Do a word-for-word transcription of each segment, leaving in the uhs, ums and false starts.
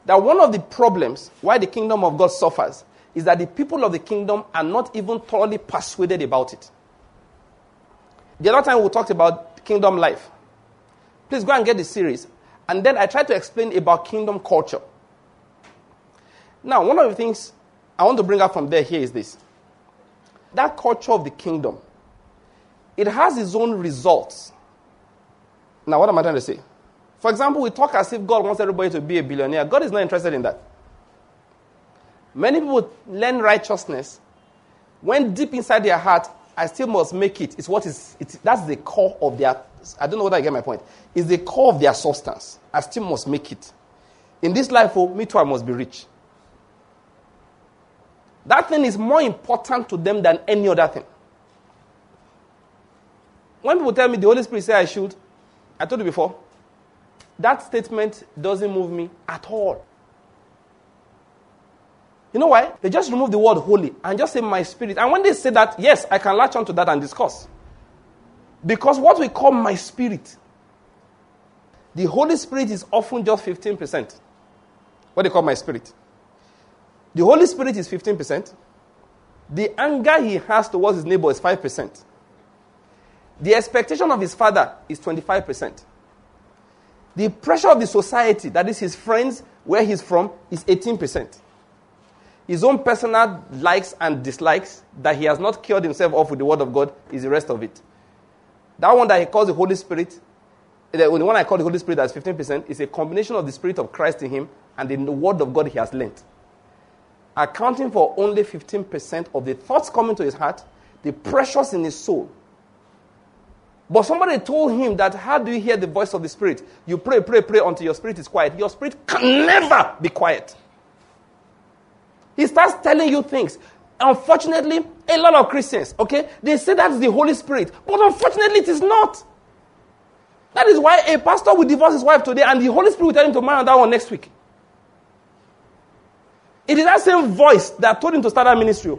that one of the problems why the kingdom of God suffers is that the people of the kingdom are not even thoroughly persuaded about it. The other time we talked about kingdom life. Please go and get the series. And then I try to explain about kingdom culture. Now, one of the things I want to bring up from there here is this. That culture of the kingdom, it has its own results. Now, what am I trying to say? For example, we talk as if God wants everybody to be a billionaire. God is not interested in that. Many people learn righteousness when deep inside their heart, I still must make it. It's what is, it's, that's the core of their, I don't know whether I get my point. It's the core of their substance. I still must make it. In this life, oh, me too, I must be rich. That thing is more important to them than any other thing. When people tell me the Holy Spirit said I should, I told you before, that statement doesn't move me at all. You know why? They just remove the word holy and just say my spirit. And when they say that, yes, I can latch on to that and discuss. Because what we call my spirit, the Holy Spirit is often just fifteen percent. What they call my spirit. The Holy Spirit is fifteen percent. The anger he has towards his neighbor is five percent. The expectation of his father is twenty-five percent. The pressure of the society, that is his friends, where he's from, is eighteen percent. His own personal likes and dislikes that he has not cured himself off with the word of God is the rest of it. That one that he calls the Holy Spirit, the one I call the Holy Spirit that's fifteen percent, is a combination of the Spirit of Christ in him and the word of God he has learnt. Accounting for only fifteen percent of the thoughts coming to his heart, the pressures in his soul. But somebody told him that, how do you hear the voice of the Spirit? You pray, pray, pray until your spirit is quiet. Your spirit can never be quiet. He starts telling you things. Unfortunately, a lot of Christians, okay, they say that's the Holy Spirit. But unfortunately, it is not. That is why a pastor will divorce his wife today and the Holy Spirit will tell him to marry that one next week. It is that same voice that told him to start that ministry.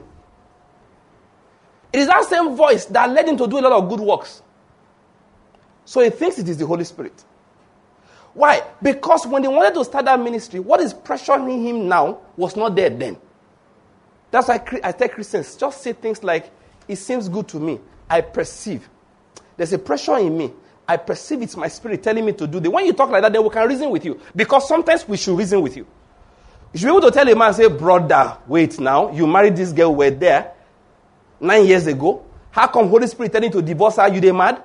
It is that same voice that led him to do a lot of good works. So he thinks it is the Holy Spirit. Why? Because when they wanted to start that ministry, what is pressuring him now was not there then. That's why I tell Christians, just say things like, it seems good to me. I perceive. There's a pressure in me. I perceive it's my spirit telling me to do this. When you talk like that, then we can reason with you. Because sometimes we should reason with you. You should be able to tell a man, say, brother, wait now. You married this girl, we're there nine years ago. How come Holy Spirit telling you to divorce her? You they mad?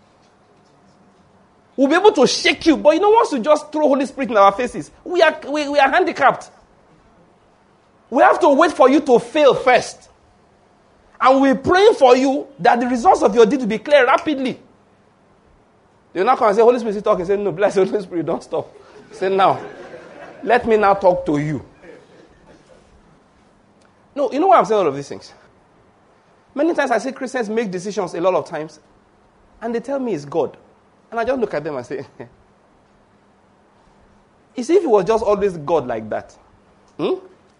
We'll be able to shake you, but you don't want to just throw Holy Spirit in our faces. We are, we, we are handicapped. We have to wait for you to fail first. And we're praying for you that the results of your deed will be clear rapidly. They'll not come and say, Holy Spirit is talking. Say, no, bless the Holy Spirit, don't stop. Say, now, let me now talk to you. No, you know why I'm saying all of these things? Many times I see Christians make decisions a lot of times, and they tell me it's God. And I just look at them and say, you see, if it was just always God like that, hmm?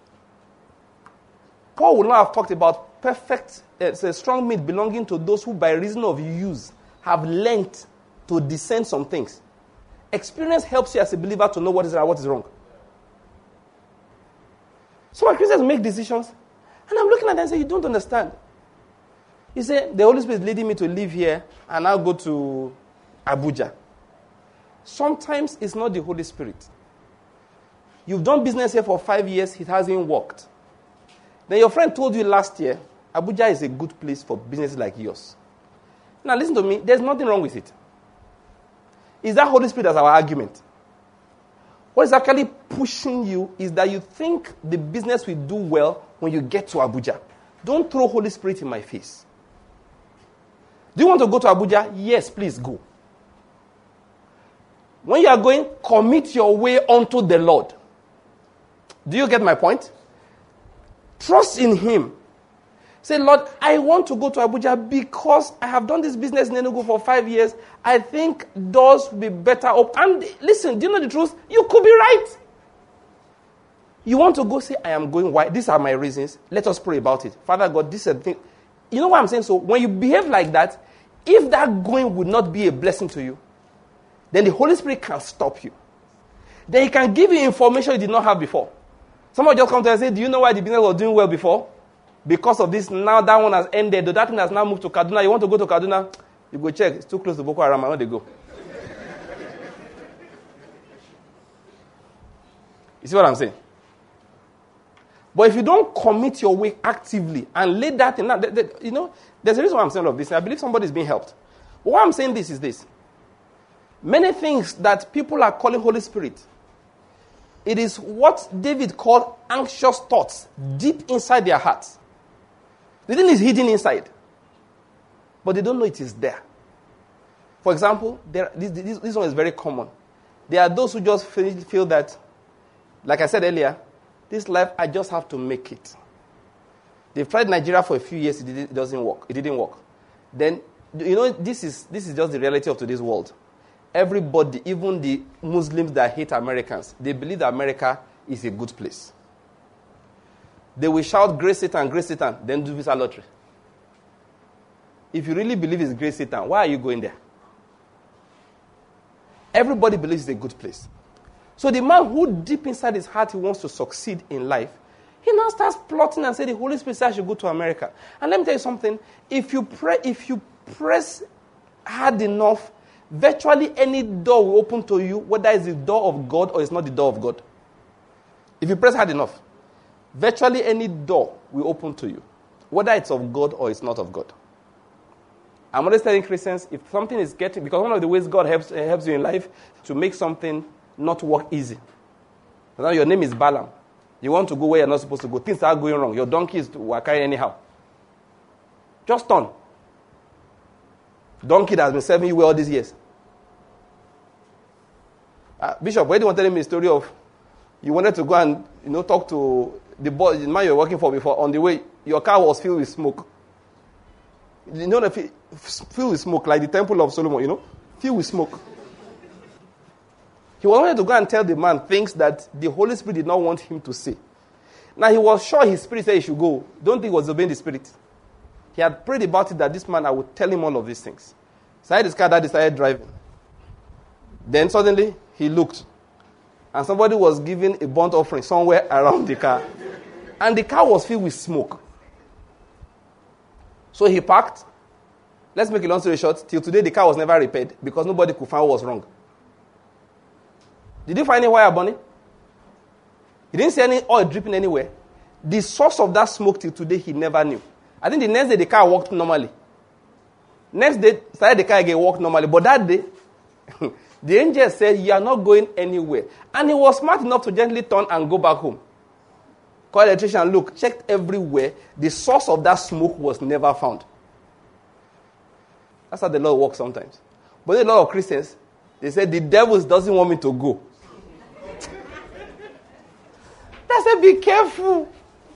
Paul would not have talked about perfect, uh, it's a strong meat belonging to those who by reason of use have learnt to discern some things. Experience helps you as a believer to know what is right and what is wrong. So when Christians make decisions, and I'm looking at them and say, you don't understand. You say, the Holy Spirit is leading me to live here, and I'll go to Abuja. Sometimes it's not the Holy Spirit. You've done business here for five years, it hasn't worked. Then your friend told you last year, Abuja is a good place for businesses like yours. Now listen to me, there's nothing wrong with it. Is that Holy Spirit as our argument? What is actually pushing you is that you think the business will do well when you get to Abuja. Don't throw Holy Spirit in my face. Do you want to go to Abuja? Yes, please go. When you are going, commit your way unto the Lord. Do you get my point? Trust in Him. Say, Lord, I want to go to Abuja because I have done this business in Enugu for five years. I think doors will be better up. And listen, do you know the truth? You could be right. You want to go say, I am going. Why? These are my reasons. Let us pray about it. Father God, this is the thing. You know what I'm saying? So when you behave like that, if that going would not be a blessing to you, then the Holy Spirit can stop you. then he can give you information you did not have before. Somebody just come to you and say, do you know why the business was doing well before? Because of this, now that one has ended. That thing has now moved to Kaduna. You want to go to Kaduna? You go check. It's too close to Boko Haram. I want to go. You see what I'm saying? But if you don't commit your way actively and lay that in, that, that, you know, there's a reason why I'm saying all of this. I believe somebody's being helped. But why I'm saying this is this. Many things that people are calling Holy Spirit, it is what David called anxious thoughts deep inside their hearts. The thing is hidden inside, but they don't know it is there. For example, there, this, this, this one is very common. There are those who just feel, feel that, like I said earlier, this life, I just have to make it. They've tried Nigeria for a few years, it, did, it doesn't work. It didn't work. Then, you know, this is this is just the reality of today's world. Everybody, even the Muslims that hate Americans, they believe that America is a good place. They will shout, great Satan, great Satan, then do visa lottery. If you really believe it's great Satan, why are you going there? Everybody believes it's a good place. So the man who deep inside his heart he wants to succeed in life, he now starts plotting and saying the Holy Spirit says I should go to America. And let me tell you something, if you pray, if you press hard enough, virtually any door will open to you, whether it's the door of God or it's not the door of God. If you press hard enough, virtually any door will open to you, whether it's of God or it's not of God. I'm always telling Christians, if something is getting, because one of the ways God helps uh, helps you in life to make something not work easy. Now your name is Balaam. You want to go where you're not supposed to go. Things are going wrong. Your donkey is carrying anyhow. Just turn. Donkey that has been serving you well all these years. Uh, Bishop, why do you want to tell me the story of you wanted to go and you know talk to the boy, the man you were working for before? On the way, your car was filled with smoke. You know, the filled with smoke, like the Temple of Solomon. You know, filled with smoke. He wanted to go and tell the man things that the Holy Spirit did not want him to say. Now he was sure his spirit said he should go. Don't think he was obeying the spirit. He had prayed about it that this man, I would tell him all of these things. So I had his car that decided driving. Then suddenly he looked, and somebody was giving a burnt offering somewhere around the car, and the car was filled with smoke. So he parked. Let's make a long story short. Till today, the car was never repaired because nobody could find what was wrong. Did you find any wire burning? He didn't see any oil dripping anywhere. The source of that smoke till today, he never knew. I think the next day, the car walked normally. Next day, started the car again, walked normally. But that day, the angel said, you are not going anywhere. And he was smart enough to gently turn and go back home. Called the electrician, look, checked everywhere. The source of that smoke was never found. That's how the Lord works sometimes. But a lot of Christians, they say, the devil doesn't want me to go. I said, be careful.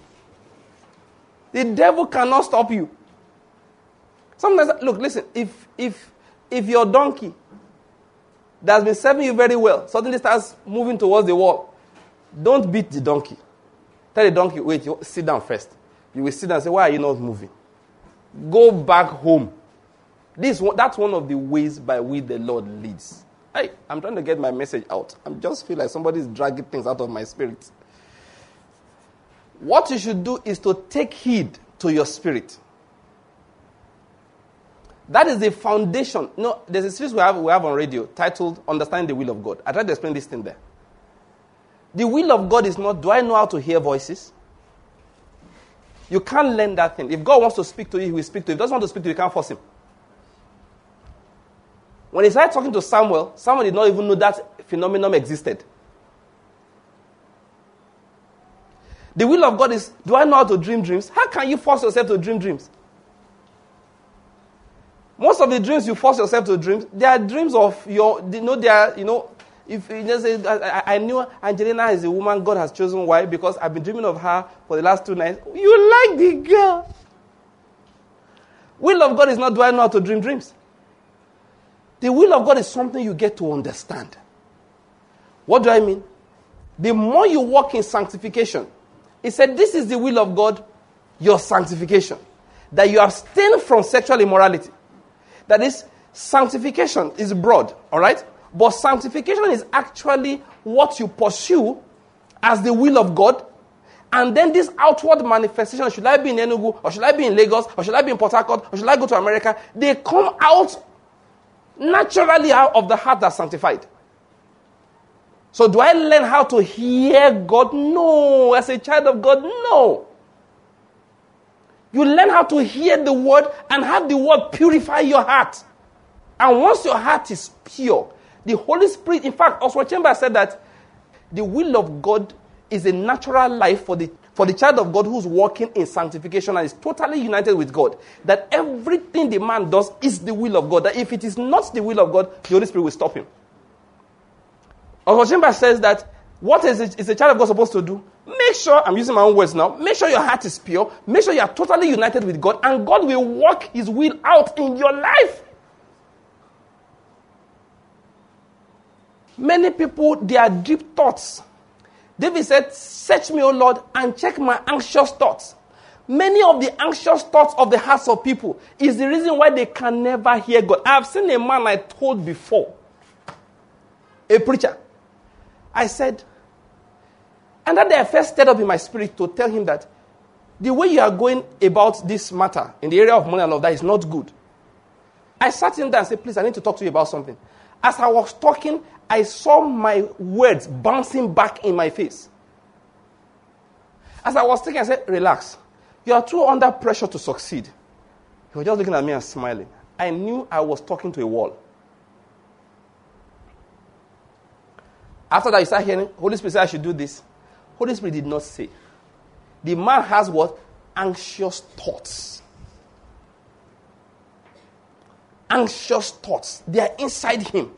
The devil cannot stop you. Sometimes, look, listen, if if if your donkey that has been serving you very well suddenly starts moving towards the wall, don't beat the donkey. Tell the donkey, wait, you sit down first. You will sit down and say, why are you not moving? Go back home. This That's one of the ways by which the Lord leads. Hey, I'm trying to get my message out. I just feel like somebody is dragging things out of my spirit. What you should do is to take heed to your spirit. That is the foundation. You know, there's a series we have, we have on radio titled Understanding the Will of God. I tried to explain this thing there. The will of God is not, do I know how to hear voices? You can't learn that thing. If God wants to speak to you, he will speak to you. If he doesn't want to speak to you, you can't force him. When he started talking to Samuel, Samuel did not even know that phenomenon existed. The will of God is, do I know how to dream dreams? How can you force yourself to dream dreams? Most of the dreams you force yourself to dream, they are dreams of your, you know, they are, you know, if you just say, I, I knew Angelina is a woman God has chosen. Why? Because I've been dreaming of her for the last two nights. You like the girl. Will of God is not, do I know how to dream dreams? The will of God is something you get to understand. What do I mean? The more you walk in sanctification, he said, this is the will of God, your sanctification. That you abstain from sexual immorality. That is, sanctification is broad, all right? But sanctification is actually what you pursue as the will of God. And then this outward manifestation, should I be in Enugu, or should I be in Lagos, or should I be in Port Harcourt, or should I go to America? They come out naturally out of the heart that's sanctified. So do I learn how to hear God? No. As a child of God, no. You learn how to hear the word and have the word purify your heart. And once your heart is pure, the Holy Spirit, in fact, Oswald Chambers said that the will of God is a natural life for the for the child of God who's walking in sanctification and is totally united with God. That everything the man does is the will of God. That if it is not the will of God, the Holy Spirit will stop him. Oswald Chambers says that what is a, is a child of God supposed to do? Make sure, I'm using my own words now, make sure your heart is pure, make sure you are totally united with God, and God will work his will out in your life. Many people, they are deep thoughts. David said, search me, O Lord, and check my anxious thoughts. Many of the anxious thoughts of the hearts of people is the reason why they can never hear God. I have seen a man I told before, a preacher. I said, and that day I first stirred up in my spirit to tell him that the way you are going about this matter in the area of money and love, that is not good. I sat him down and said, please, I need to talk to you about something. As I was talking, I saw my words bouncing back in my face. As I was thinking, I said, relax. You are too under pressure to succeed. He was just looking at me and smiling. I knew I was talking to a wall. After that, you start hearing, Holy Spirit said I should do this. Holy Spirit did not say. The man has what? Anxious thoughts. Anxious thoughts. They are inside him.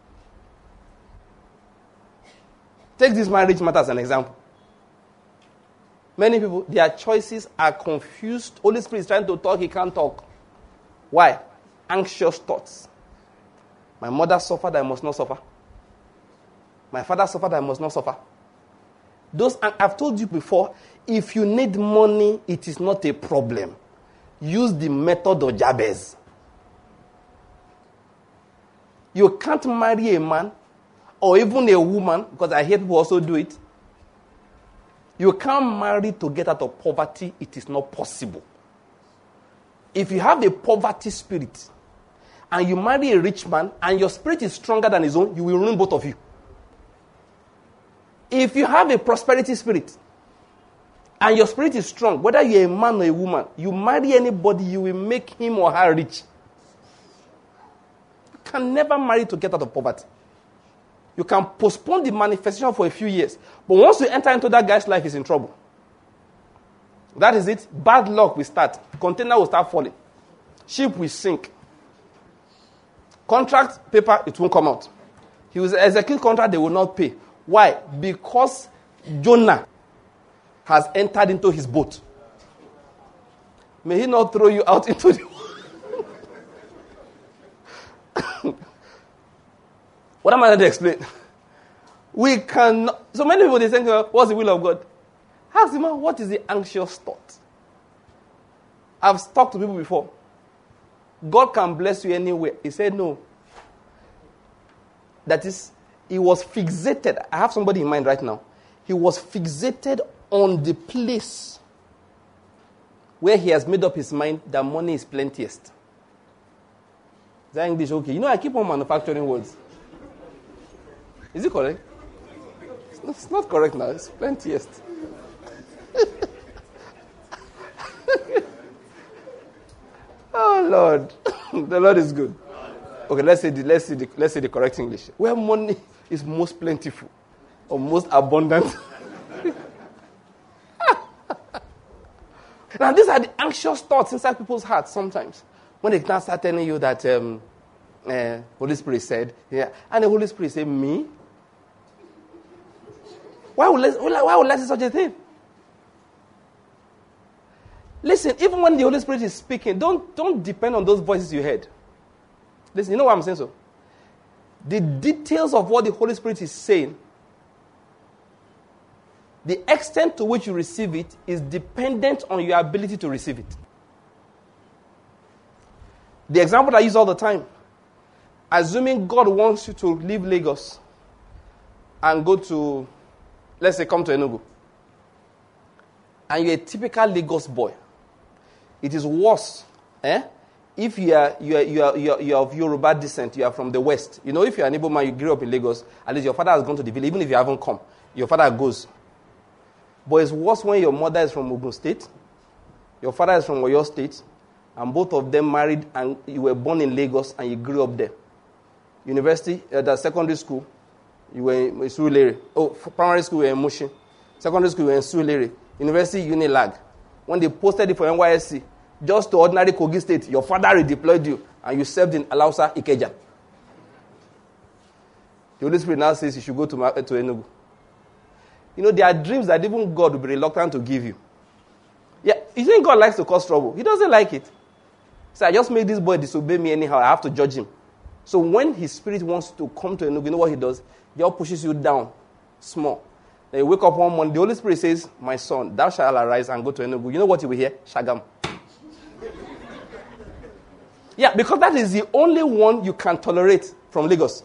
Take this marriage matter as an example. Many people, their choices are confused. Holy Spirit is trying to talk, he can't talk. Why? Anxious thoughts. My mother suffered, I must not suffer. My father suffered, I must not suffer. Those, I've told you before, if you need money, it is not a problem. Use the method of Jabez. You can't marry a man or even a woman, because I hear people also do it. You can't marry to get out of poverty. It is not possible. If you have a poverty spirit and you marry a rich man and your spirit is stronger than his own, you will ruin both of you. If you have a prosperity spirit and your spirit is strong, whether you're a man or a woman, you marry anybody, you will make him or her rich. You can never marry to get out of poverty. You can postpone the manifestation for a few years. But once you enter into that guy's life, he's in trouble. That is it. Bad luck will start. Container will start falling. Ship will sink. Contract paper, it won't come out. He will execute contract, they will not pay. Why? Because Jonah has entered into his boat. May he not throw you out into the What am I going to explain? We can. So many people, they think, what's the will of God? Ask him, what is the anxious thought? I've talked to people before. God can bless you anywhere. He said no. That is, he was fixated. I have somebody in mind right now. He was fixated on the place where he has made up his mind that money is plentiest. Is that English okay? You know, I keep on manufacturing words. Is it correct? It's not, it's not correct now. It's plentiest. Oh Lord, the Lord is good. Okay, let's say the let's say the let's say the correct English. Where money is most plentiful or most abundant. Now, these are the anxious thoughts inside people's hearts sometimes. When they can start telling you that um, uh, Holy Spirit said, yeah, and the Holy Spirit said, me? Why would, why would I say such a thing? Listen, even when the Holy Spirit is speaking, don't, don't depend on those voices you heard. Listen, you know why I'm saying so? The details of what the Holy Spirit is saying, the extent to which you receive it is dependent on your ability to receive it. The example I use all the time. assuming God wants you to leave Lagos and go to, let's say, come to Enugu, and you're a typical Lagos boy, it is worse, eh? If you are, you, are, you, are, you, are, you are of Yoruba descent, you are from the West. You know, if you're an Igbo man, you grew up in Lagos, at least your father has gone to the village, even if you haven't come, your father goes. But it's worse when your mother is from Ogun State, your father is from Oyo State, and both of them married, and you were born in Lagos, and you grew up there. University, uh, the secondary school, you were in Surulere. Oh, primary school, you were in Mushin. Secondary school, you were in Surulere. University, Unilag. When they posted it for N Y S C, just to ordinary Kogi State, your father redeployed you, and you served in Alausa, Ikeja. The Holy Spirit now says you should go to, to Enugu. You know, there are dreams that even God will be reluctant to give you. Yeah, you think God likes to cause trouble? He doesn't like it. So I just made this boy disobey me anyhow. I have to judge him. So when his spirit wants to come to Enugu, you know what he does? He just pushes you down, small. Then you wake up one morning, the Holy Spirit says, my son, thou shalt arise and go to Enugu. You know what you will hear? Shagam. Yeah, because that is the only one you can tolerate from Lagos.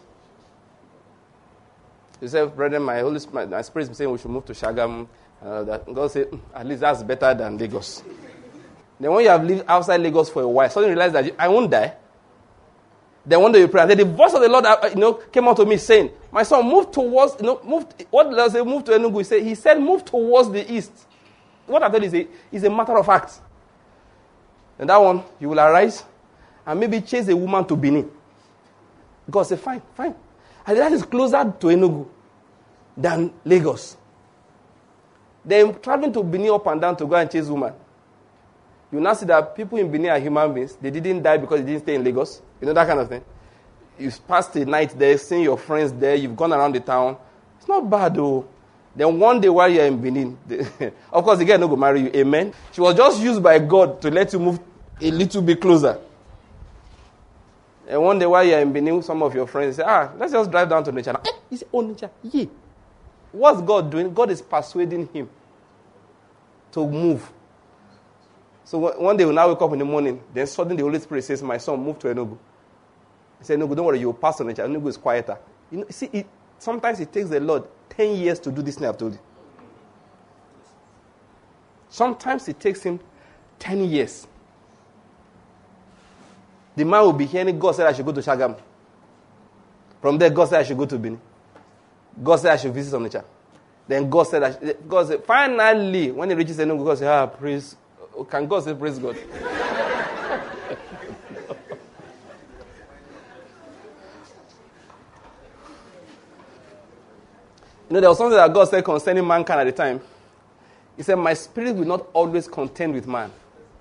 You say, brethren, my Holy Spirit, my spirit is saying we should move to Shagam. Uh, that God said, at least that's better than Lagos. Then when you have lived outside Lagos for a while, suddenly you realize that you, I won't die. Then one day you pray, and then the voice of the Lord, uh, you know, came out to me saying, "My son, move towards, you know, move. What does it move to Enugu?" He said, "He said, move towards the east." What I tell you is a, is a matter of fact. And that one, you will arise and maybe chase a woman to Benin. God said, "Fine, fine." And that is closer to Enugu than Lagos. Then traveling to Benin up and down to go and chase woman. You now see that people in Benin are human beings. They didn't die because they didn't stay in Lagos. You know, that kind of thing. You've passed the night there, seen your friends there, you've gone around the town. It's not bad, though. Then one day while you're in Benin, they, of course, the girl no go marry you. Amen. She was just used by God to let you move a little bit closer. And one day while you're in Benin, some of your friends say, ah, let's just drive down to nature. Eh? He said, oh, nature, yeah. What's God doing? God is persuading him to move. So one day we now wake up in the morning, then suddenly the Holy Spirit says, my son, move to Enugu. He said, Enugu, don't worry, you'll pass on nature. Enugu is quieter. You know, see, it, sometimes it takes the Lord ten years to do this thing I've told you. Sometimes it takes him ten years. The man will be hearing, God said I should go to Shagam. From there, God said I should go to Benin. God said I should visit some nature. Then God said, I should, God said, finally, when he reaches Enugu, God said, ah, praise. Can God say praise God? You know, there was something that God said concerning mankind at the time. He said, my spirit will not always contend with man.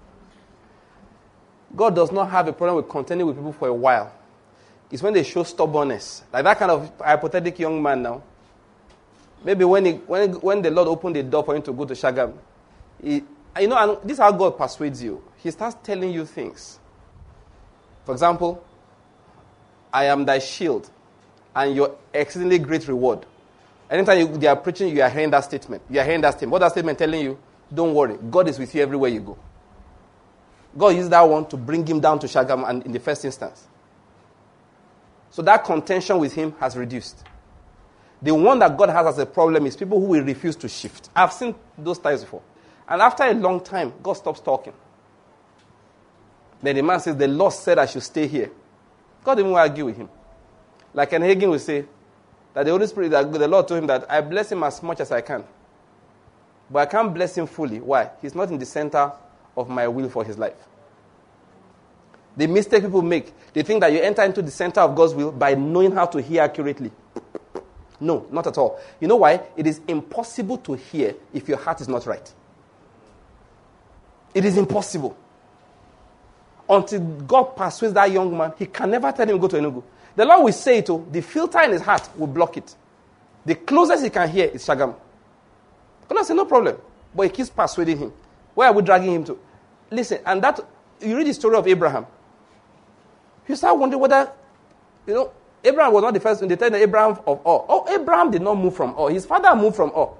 God does not have a problem with contending with people for a while. It's when they show stubbornness. Like that kind of hypothetical young man now. Maybe when he, when, when the Lord opened the door for him to go to Shagam, he, you know, and this is how God persuades you. He starts telling you things. For example, I am thy shield and your exceedingly great reward. Anytime you, they are preaching, you are hearing that statement. You are hearing that statement. What that statement telling you? Don't worry. God is with you everywhere you go. God used that one to bring him down to Shagam and in the first instance. So that contention with him has reduced. The one that God has as a problem is people who will refuse to shift. I've seen those types before. And after a long time, God stops talking. Then the man says, the Lord said I should stay here. God didn't argue with him. Like Ken Hagin will say, that the Holy Spirit, that the Lord told him that I bless him as much as I can. But I can't bless him fully. Why? He's not in the center of my will for his life. The mistake people make, they think that you enter into the center of God's will by knowing how to hear accurately. No, not at all. You know why? It is impossible to hear if your heart is not right. It is impossible. Until God persuades that young man, he can never tell him to go to Enugu. The Lord will say it, oh, the filter in his heart will block it. The closest he can hear is Shagam. God said, no problem. But he keeps persuading him. Where are we dragging him to? Listen, and that, you read the story of Abraham. You start wondering whether, you know, Abraham was not the first, they tell Abraham of Ur. Oh, Abraham did not move from Ur. His father moved from Ur.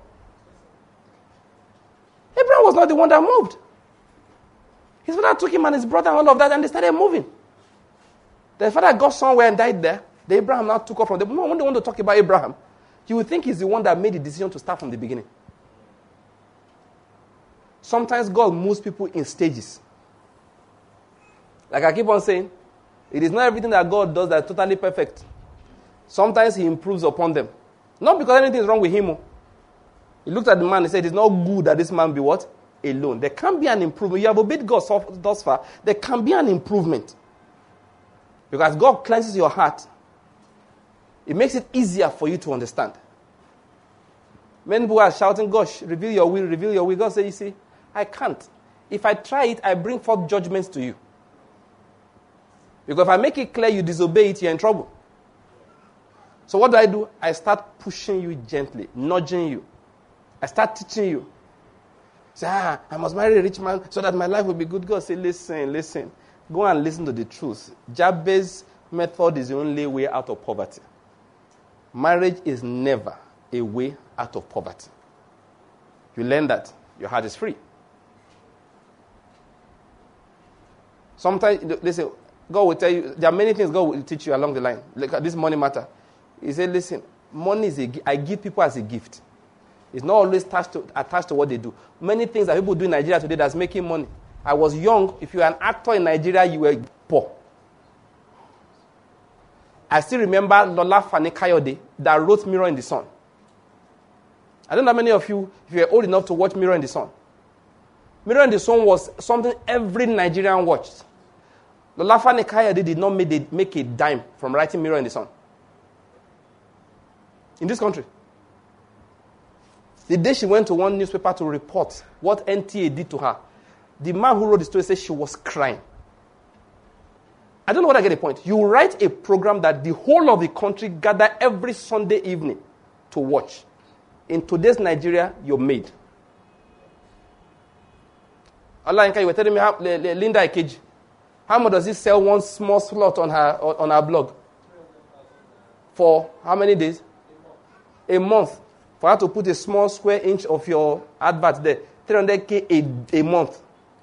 Abraham was not the one that moved. His father took him and his brother and all of that, and they started moving. The father got somewhere and died there. The Abraham now took off from them. No, when they want to talk about Abraham, you would think he's the one that made the decision to start from the beginning. Sometimes God moves people in stages. Like I keep on saying, it is not everything that God does that is totally perfect. Sometimes he improves upon them. Not because anything is wrong with him. He looked at the man and said, it's not good that this man be what? Alone. There can be an improvement. You have obeyed God so, thus far. There can be an improvement. Because God cleanses your heart. It makes it easier for you to understand. Many people are shouting, gosh, reveal your will, reveal your will. God says, you see, I can't. If I try it, I bring forth judgments to you. Because if I make it clear you disobey it, you're in trouble. So what do I do? I start pushing you gently, nudging you. I start teaching you. Say, ah, I must marry a rich man so that my life will be good. God say, listen, listen. Go and listen to the truth. Jabez's method is the only way out of poverty. Marriage is never a way out of poverty. You learn that, your heart is free. Sometimes, listen, God will tell you, there are many things God will teach you along the line. Like this money matter. He said, listen, money is a, I give people as a gift. It's not always attached to, attached to what they do. Many things that people do in Nigeria today that's making money. I was young. If you were an actor in Nigeria, you were poor. I still remember Lola Fani Kayode that wrote Mirror in the Sun. I don't know how many of you, if you were old enough to watch Mirror in the Sun. Mirror in the Sun was something every Nigerian watched. Lola Fani Kayode did not make a, make a dime from writing Mirror in the Sun. In this country. The day she went to one newspaper to report what N T A did to her, the man who wrote the story said she was crying. I don't know what I get the point. You write a program that the whole of the country gather every Sunday evening to watch. In today's Nigeria, you're made. Allah, you were telling me how, Linda Ikeji, how much does he sell one small slot on her on her blog? For how many days? A month. For her to put a small square inch of your advert there, three hundred K a, a month.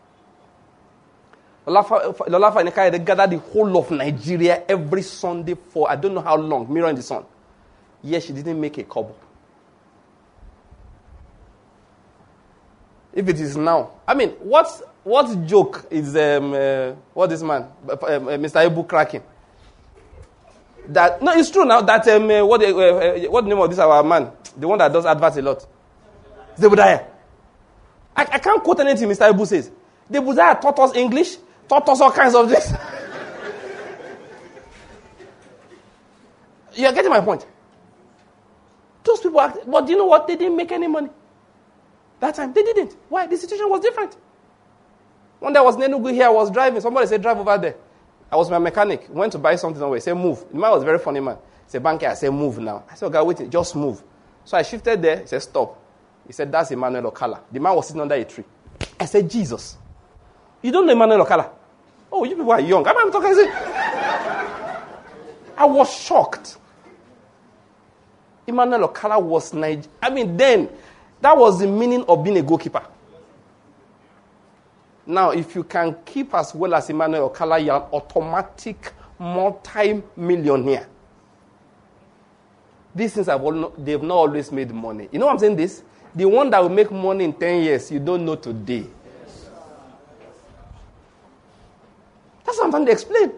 Lola Fani Kayode, they gather the whole of Nigeria every Sunday for I don't know how long, Mirror in the Sun. Yes, she didn't make a kobo. If it is now, I mean, what's what joke is um, uh, what this man, uh, uh, Mister Ebu cracking? That no, it's true now that um, uh, what uh, uh, what the name of this our man, the one that does adverts a lot, Zebediah. I, I can't quote anything Mister Ebu says. Zebediah taught us English, taught us all kinds of this. You are getting my point. Those people, act, but do you know what? They didn't make any money. That time, they didn't. Why? The situation was different. One day I was in Enugu here, I was driving. Somebody said, drive over there. I was my mechanic. Went to buy something somewhere. He said, move. The man was a very funny man. He said, banker, I said, move now. I said, okay, wait, just move. So I shifted there. He said, stop. He said, that's Emmanuel Okala. The man was sitting under a tree. I said, Jesus. You don't know Emmanuel Okala? Oh, you people are young. I'm talking. I said, I was shocked. Emmanuel Okala was Niger. I mean, then, that was the meaning of being a goalkeeper. Now, if you can keep as well as Emmanuel Okala, you're an automatic multi-millionaire. These things have all, they've not always made money. You know what I'm saying this? The one that will make money in ten years, you don't know today. That's what I'm trying to explain.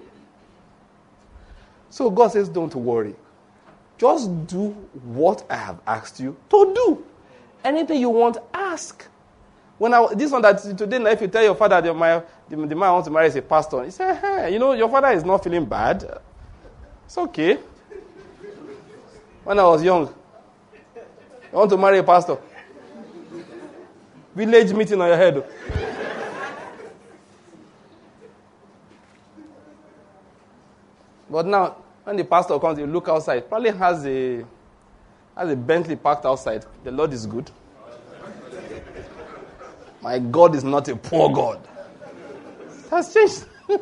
So God says, don't worry. Just do what I have asked you to do. Anything you want, ask. When I this one that today, if you tell your father that my the, the man wants to marry is a pastor, he said, hey, you know, your father is not feeling bad. It's okay. When I was young, I want to marry a pastor. Village meeting on your head. But now, when the pastor comes, you look outside, probably has a has a Bentley parked outside. The Lord is good. My God is not a poor God. That's changed.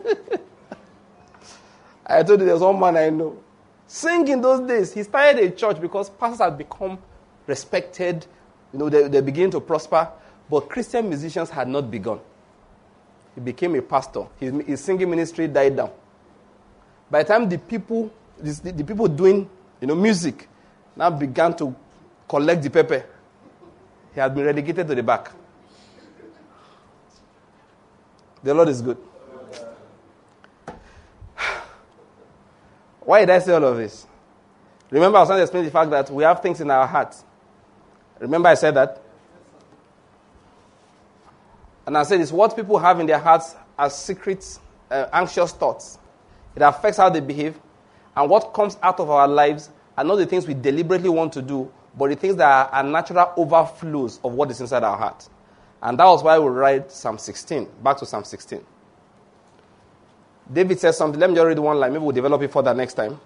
I told you there's one man I know. Sing in those days. He started a church because pastors had become respected. You know, they, they began to prosper. But Christian musicians had not begun. He became a pastor. His, his singing ministry died down. By the time the people, the, the people doing, you know, music, now began to collect the pepper, he had been relegated to the back. The Lord is good. Why did I say all of this? Remember, I was trying to explain the fact that we have things in our hearts. Remember I said that? And I said it's what people have in their hearts as secret, uh, anxious thoughts. It affects how they behave. And what comes out of our lives are not the things we deliberately want to do, but the things that are, are natural overflows of what is inside our heart. And that was why we read Psalm sixteen. Back to Psalm sixteen. David says something. Let me just read one line. Maybe we'll develop it further next time.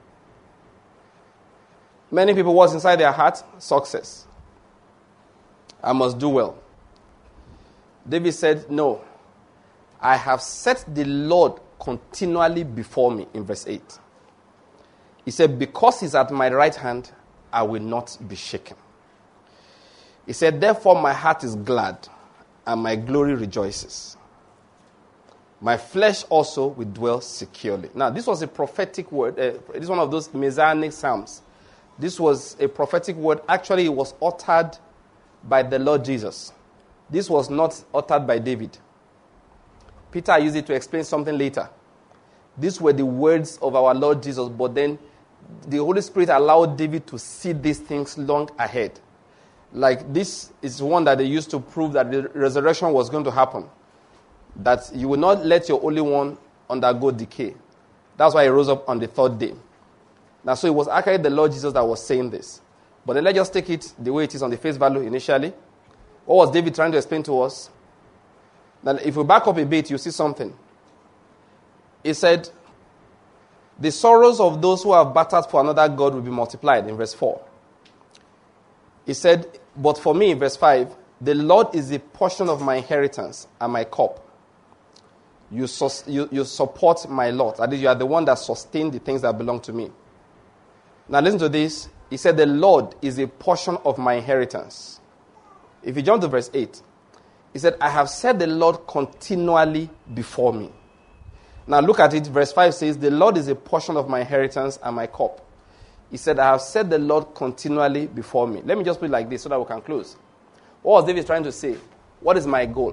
Many people, what's inside their heart? Success. I must do well. David said, no. I have set the Lord continually before me, in verse eight. He said, because he's at my right hand, I will not be shaken. He said, therefore my heart is glad, and my glory rejoices. My flesh also will dwell securely. Now, this was a prophetic word. Uh, this is one of those messianic psalms. This was a prophetic word. Actually, it was uttered by the Lord Jesus. This was not uttered by David. Peter used it to explain something later. These were the words of our Lord Jesus, but then the Holy Spirit allowed David to see these things long ahead. Like this is one that they used to prove that the resurrection was going to happen. That you will not let your Holy One undergo decay. That's why he rose up on the third day. Now, so it was actually the Lord Jesus that was saying this. But then let's just take it the way it is on the face value initially. What was David trying to explain to us? That if we back up a bit, you see something. He said, the sorrows of those who have battered for another God will be multiplied, in verse four. He said, but for me, in verse five, the Lord is a portion of my inheritance and my cup. You, sus- you, you support my lot. That is, you are the one that sustains the things that belong to me. Now listen to this. He said, the Lord is a portion of my inheritance. If you jump to verse eight, he said, I have set the Lord continually before me. Now look at it. Verse five says, the Lord is a portion of my inheritance and my cup. He said, I have set the Lord continually before me. Let me just put it like this so that we can close. What was David trying to say? What is my goal?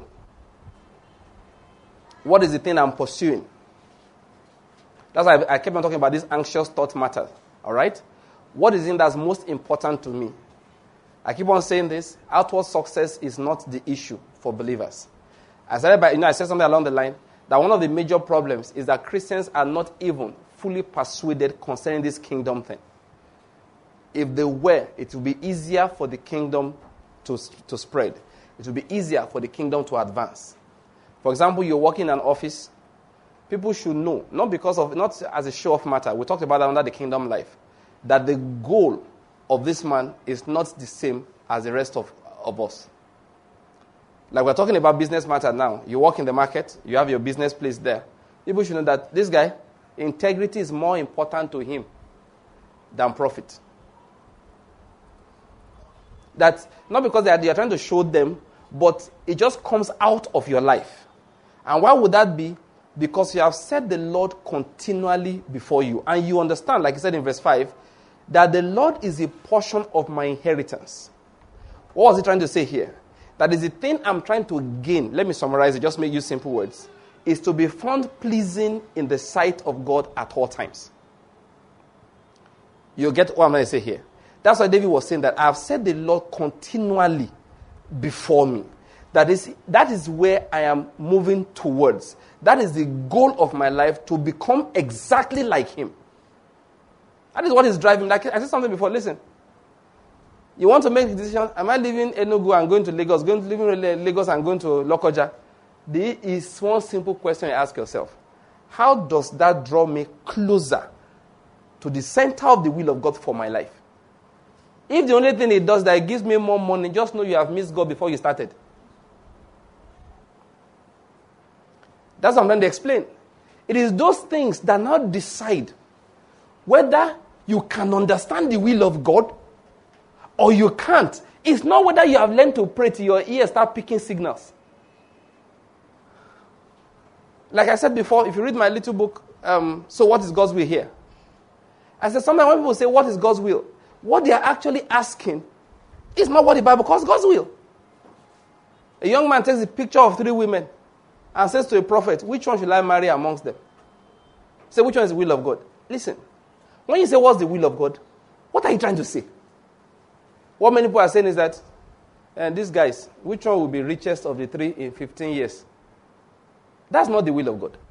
What is the thing I'm pursuing? That's why I kept on talking about this anxious thought matter. All right? What is it that's most important to me? I keep on saying this. Outward success is not the issue for believers. I said, by, you know, I said something along the line that one of the major problems is that Christians are not even fully persuaded concerning this kingdom thing. If they were, it would be easier for the kingdom to, to spread. It would be easier for the kingdom to advance. For example, you're working in an office. People should know, not because of, not as a show-off matter. We talked about that under the kingdom life, that the goal of this man is not the same as the rest of, of us. Like we're talking about business matter now. You work in the market, you have your business place there. People should know that this guy, integrity is more important to him than profit. That not because they are, they are trying to show them, but it just comes out of your life. And why would that be? Because you have set the Lord continually before you. And you understand, like he said in verse five, that the Lord is a portion of my inheritance. What was he trying to say here? That is the thing I'm trying to gain. Let me summarize it, just make use simple words. Is to be found pleasing in the sight of God at all times. You get what I'm going to say here. That's why David was saying that I have set the Lord continually before me. That is, that is where I am moving towards. That is the goal of my life, to become exactly like him. That is what is driving. Like I said something before, listen. You want to make the decision, am I leaving Enugu and going to Lagos, going to leaving Lagos and going to Lokoja? There is one simple question you ask yourself. How does that draw me closer to the center of the will of God for my life? If the only thing it does that it gives me more money, just know you have missed God before you started. That's what I'm trying to explain. It is those things that now decide whether you can understand the will of God or you can't. It's not whether you have learned to pray till your ears start picking signals. Like I said before, if you read my little book, um, so what is God's will here? I said, sometimes when people say, what is God's will? What they are actually asking is not what the Bible calls God's will. A young man takes a picture of three women and says to a prophet, which one should I marry amongst them? Say, which one is the will of God? Listen, when you say what's the will of God, what are you trying to say? What many people are saying is that, and these guys, which one will be richest of the three in fifteen years? That's not the will of God.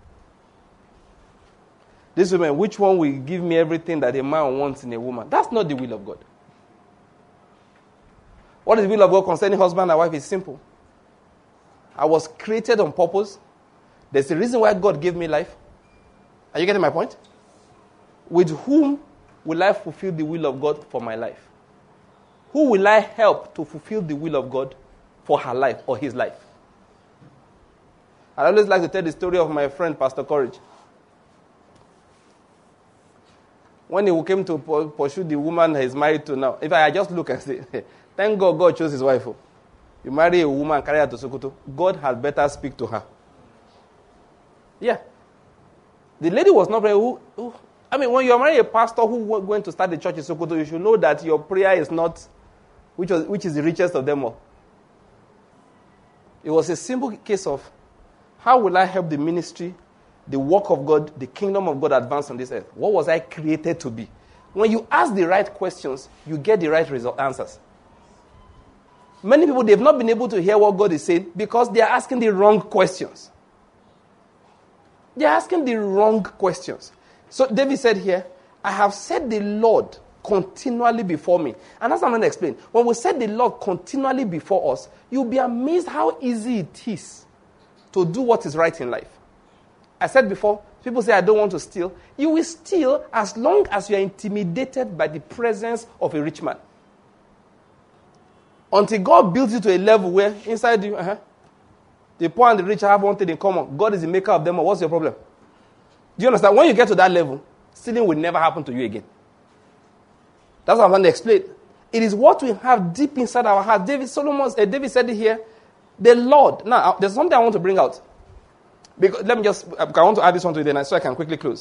This woman, which one will give me everything that a man wants in a woman? That's not the will of God. What is the will of God concerning husband and wife is simple. I was created on purpose. There's a reason why God gave me life. Are you getting my point? With whom will I fulfill the will of God for my life? Who will I help to fulfill the will of God for her life or his life? I always like to tell the story of my friend, Pastor Courage. When he came to pursue the woman he's married to now, if I just look and say, thank God God chose his wife. You marry a woman and carry her to Sokoto, God had better speak to her. Yeah. The lady was not very... Who, who, I mean, when you're marrying a pastor who going to start the church in Sokoto, you should know that your prayer is not, which, was, which is the richest of them all. It was a simple case of, how will I help the ministry, the work of God, the kingdom of God advance on this earth? What was I created to be? When you ask the right questions, you get the right result, answers. Many people, they've not been able to hear what God is saying because they are asking the wrong questions. They are asking the wrong questions. So David said here, I have set the Lord continually before me. And that's what I'm going to explain. When we set the Lord continually before us, you'll be amazed how easy it is to do what is right in life. I said before, people say, I don't want to steal. You will steal as long as you are intimidated by the presence of a rich man. Until God builds you to a level where inside you, uh-huh, the poor and the rich have one thing in common. God is the maker of them. What's your problem? Do you understand? When you get to that level, stealing will never happen to you again. That's what I'm going to explain. It is what we have deep inside our heart. David Solomon, uh, David said it here. The Lord. Now, there's something I want to bring out. Because, let me just, I want to add this one to you then, so I can quickly close.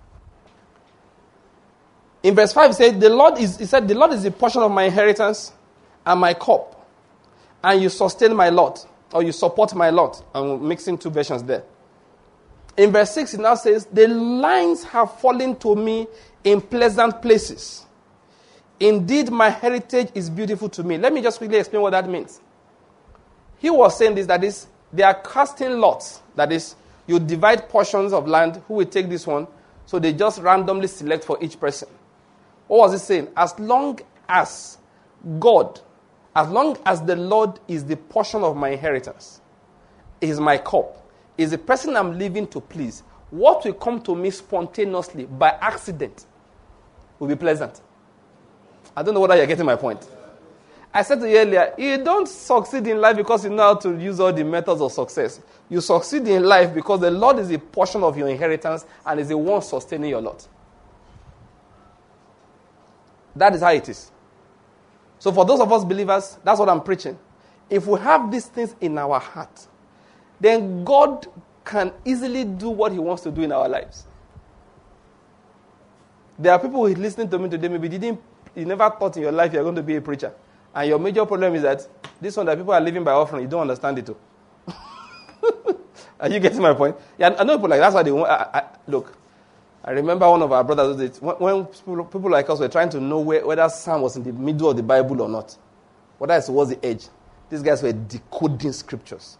In verse five, it said, the Lord is, he said, the Lord is the portion of my inheritance and my cup, and you sustain my lot, or you support my lot. I'm mixing two versions there. In verse six, it now says, the lines have fallen to me in pleasant places. Indeed, my heritage is beautiful to me. Let me just quickly explain what that means. He was saying this, that is, they are casting lots. That is, you divide portions of land. Who will take this one? So they just randomly select for each person. What was he saying? As long as God, as long as the Lord is the portion of my inheritance, is my cup, is the person I'm living to please, what will come to me spontaneously by accident will be pleasant. I don't know whether you're getting my point. I said to you earlier, you don't succeed in life because you know how to use all the methods of success. You succeed in life because the Lord is a portion of your inheritance and is the one sustaining your lot. That is how it is. So for those of us believers, that's what I'm preaching. If we have these things in our heart, then God can easily do what he wants to do in our lives. There are people who are listening to me today, maybe didn't, you never thought in your life you're going to be a preacher. And your major problem is that this one that people are living by offering, you don't understand it too. Are you getting my point? Yeah, I know people like that's why they want. I, I, look, I remember one of our brothers, when, when people, people like us were trying to know where, whether Psalm was in the middle of the Bible or not, whether it was the edge. These guys were decoding scriptures.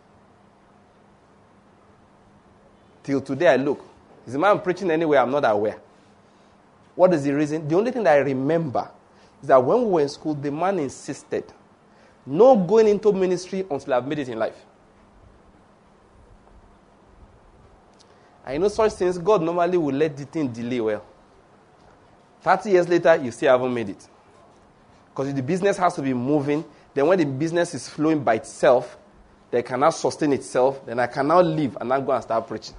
Till today I look. Is the man preaching anywhere? I'm not aware. What is the reason? The only thing that I remember is that when we were in school, the man insisted, no going into ministry until I've made it in life. I know such things, God normally will let the thing delay well. thirty years later, you still haven't made it. Because the business has to be moving. Then when the business is flowing by itself, they cannot sustain itself. Then I can now leave and now go and start preaching.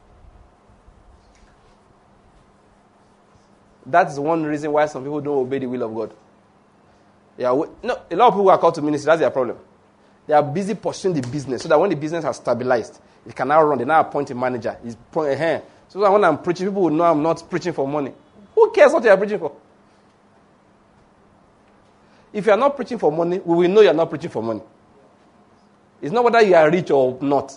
That's one reason why some people don't obey the will of God. Yeah, we, no, a lot of people are called to ministry. That's their problem. They are busy pursuing the business so that when the business has stabilized, it can now run. They now appoint a manager. He's point, uh, So that when I'm preaching, people will know I'm not preaching for money. Who cares what you are preaching for? If you are not preaching for money, we will know you are not preaching for money. It's not whether you are rich or not.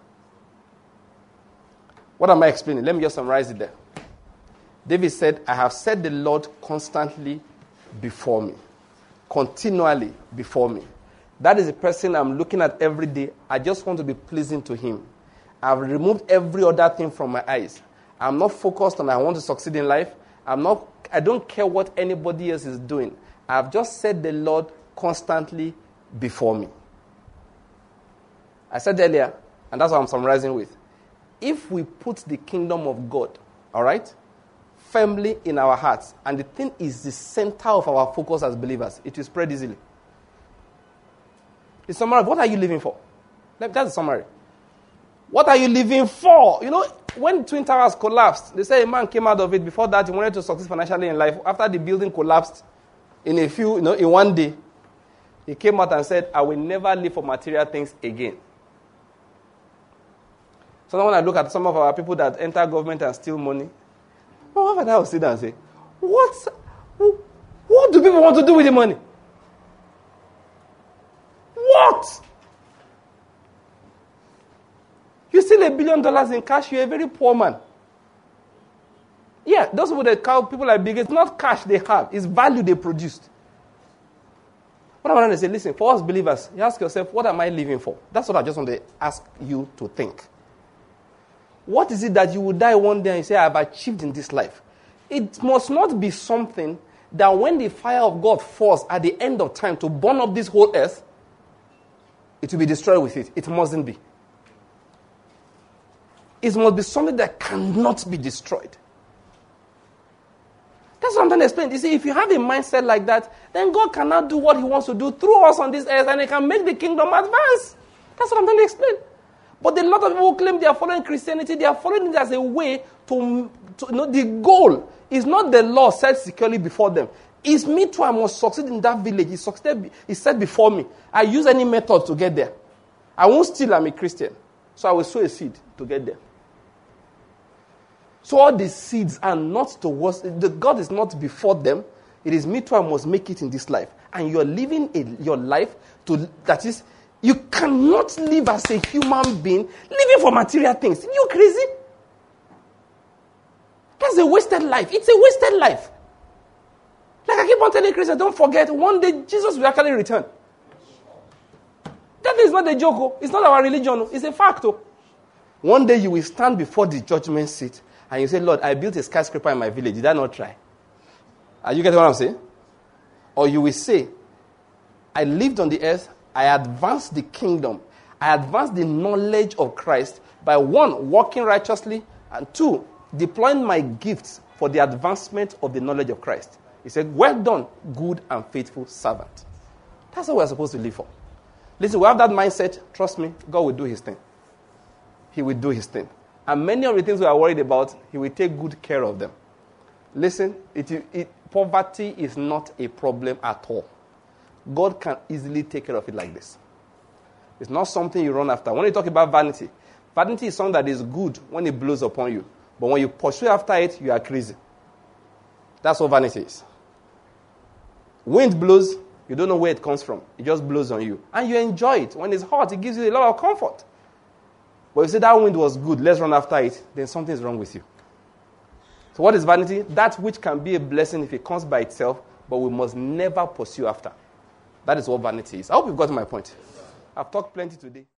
What am I explaining? Let me just summarize it there. David said, I have set the Lord constantly before me. Continually before me. That is the person I'm looking at every day. I just want to be pleasing to him. I've removed every other thing from my eyes. I'm not focused on I want to succeed in life. I'm not, I don't care what anybody else is doing. I've just set the Lord constantly before me. I said earlier, and that's what I'm summarizing with. If we put the kingdom of God, all right, firmly in our hearts, and the thing is the center of our focus as believers, it will spread easily. The summary of what are you living for? That's the summary. What are you living for? You know, when Twin Towers collapsed, they say a man came out of it. Before that, he wanted to succeed financially in life. After the building collapsed in a few, you know, in one day, he came out and said, I will never live for material things again. So now when I look at some of our people that enter government and steal money, my wife and I will sit down and say, what, what do people want to do with the money? What? You steal a billion dollars in cash, you're a very poor man. Yeah, those people that call people like Bill Gates, it's not cash they have, it's value they produced. What I'm trying to say, listen, for us believers, you ask yourself, what am I living for? That's what I just want to ask you to think. What is it that you will die one day and you say, I have achieved in this life? It must not be something that when the fire of God falls at the end of time to burn up this whole earth, it will be destroyed with it. It mustn't be. It must be something that cannot be destroyed. That's what I'm trying to explain. You see, if you have a mindset like that, then God cannot do what he wants to do through us on this earth, and he can make the kingdom advance. That's what I'm trying to explain. But a lot of people who claim they are following Christianity, they are following it as a way to, to you know, the goal is not the law set securely before them. It's me too, I must succeed in that village. It's, succeeded, it's set before me. I use any method to get there. I won't steal, I'm a Christian. So I will sow a seed to get there. So all the seeds are not towards, the God is not before them. It is me too, I must make it in this life. And you're living a, your life to, that is, you cannot live as a human being living for material things. Are you crazy? That's a wasted life. It's a wasted life. Like I keep on telling Christians, don't forget, one day Jesus will actually return. That is not a joke. It's not our religion. It's a fact. One day you will stand before the judgment seat and you say, Lord, I built a skyscraper in my village. Did I not try? Are you getting what I'm saying? Or you will say, I lived on the earth. I advanced the kingdom. I advanced the knowledge of Christ by one, walking righteously, and two, deploying my gifts for the advancement of the knowledge of Christ. He said, well done, good and faithful servant. That's what we're supposed to live for. Listen, we have that mindset. Trust me, God will do his thing. He will do his thing. And many of the things we are worried about, he will take good care of them. Listen, it, it, poverty is not a problem at all. God can easily take care of it like this. It's not something you run after. When you talk about vanity, vanity is something that is good when it blows upon you. But when you pursue after it, you are crazy. That's what vanity is. Wind blows, you don't know where it comes from. It just blows on you. And you enjoy it. When it's hot, it gives you a lot of comfort. But if you say that wind was good, let's run after it, then something is wrong with you. So what is vanity? That which can be a blessing if it comes by itself, but we must never pursue after. That is what vanity is. I hope you've gotten my point. I've talked plenty today.